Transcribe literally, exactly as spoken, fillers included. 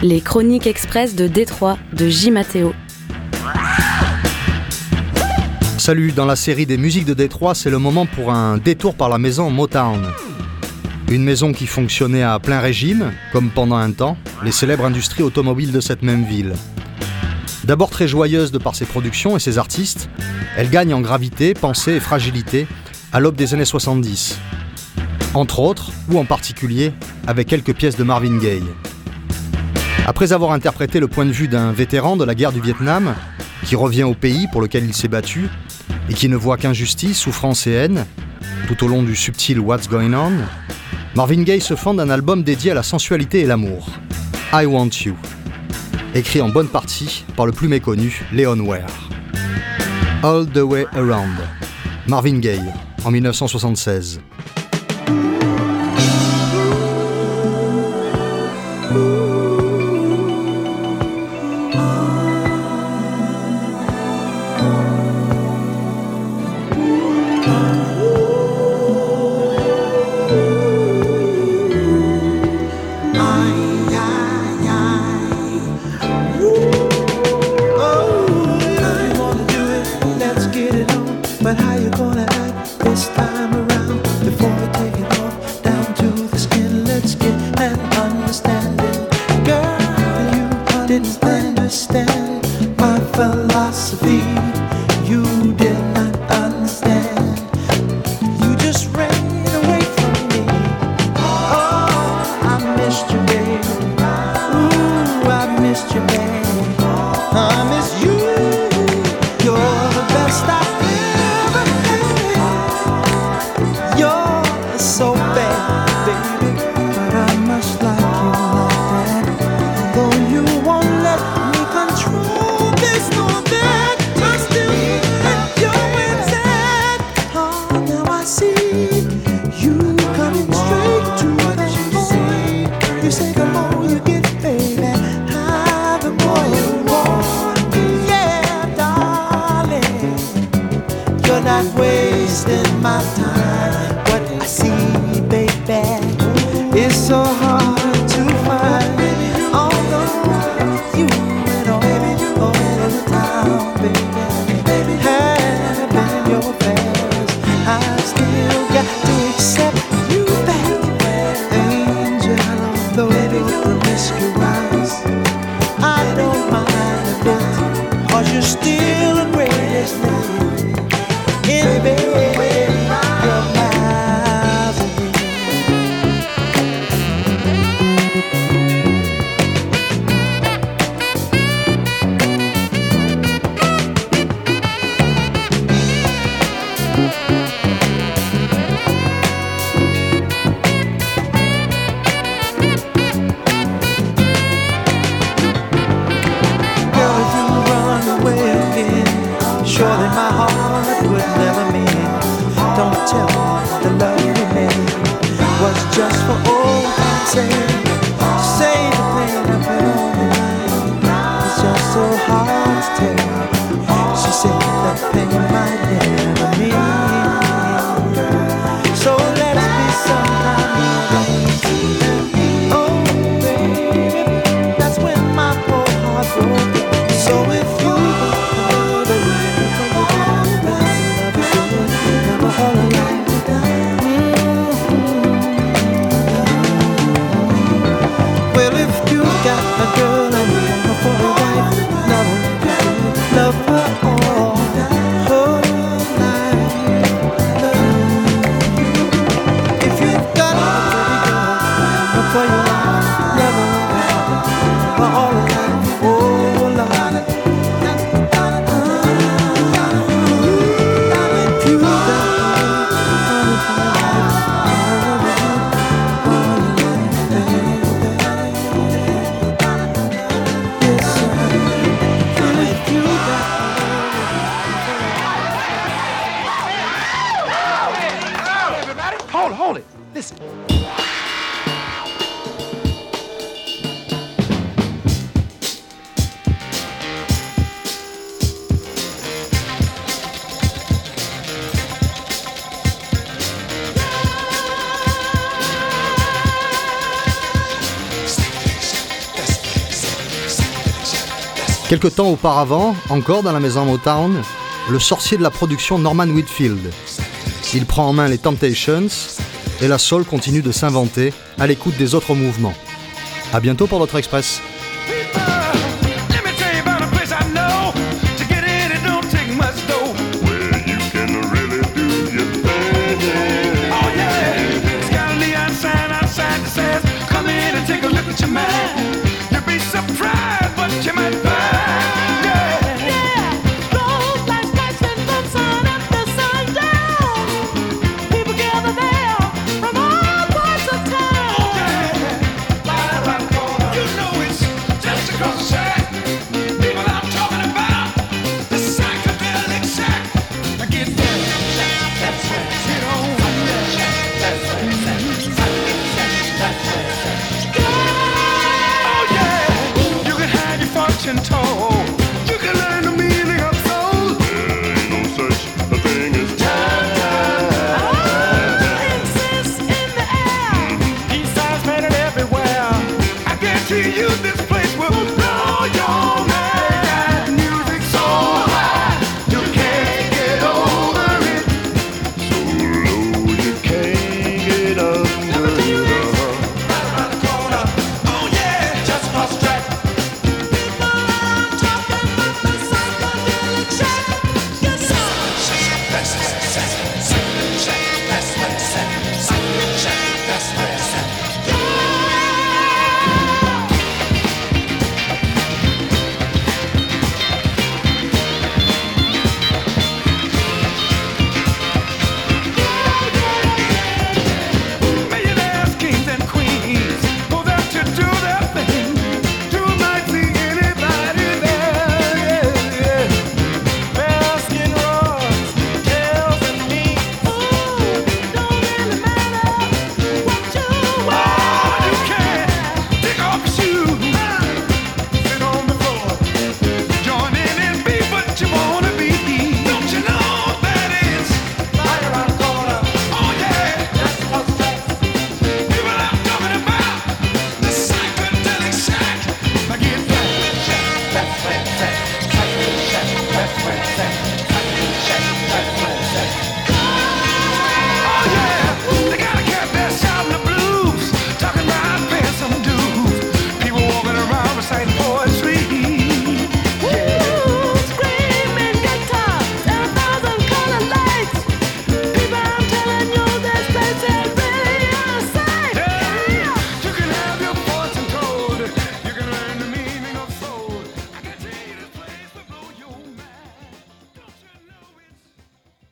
Les Chroniques Express de Détroit de J. Matteo. Salut, dans la série des musiques de Détroit, c'est le moment pour un détour par la maison Motown. Une maison qui fonctionnait à plein régime, comme pendant un temps, les célèbres industries automobiles de cette même ville. D'abord très joyeuse de par ses productions et ses artistes, elle gagne en gravité, pensée et fragilité à l'aube des années soixante-dix. Entre autres, ou en particulier, avec quelques pièces de Marvin Gaye. Après avoir interprété le point de vue d'un vétéran de la guerre du Vietnam, qui revient au pays pour lequel il s'est battu, et qui ne voit qu'injustice, souffrance et haine, tout au long du subtil What's Going On, Marvin Gaye se fend d'un album dédié à la sensualité et l'amour, I Want You, écrit en bonne partie par le plus méconnu Leon Ware. All the Way Around, Marvin Gaye, en dix-neuf cent soixante-seize. Quelque temps auparavant, encore dans la maison Motown, le sorcier de la production Norman Whitfield. Il prend en main les Temptations et la soul continue de s'inventer à l'écoute des autres mouvements. À bientôt pour notre Express.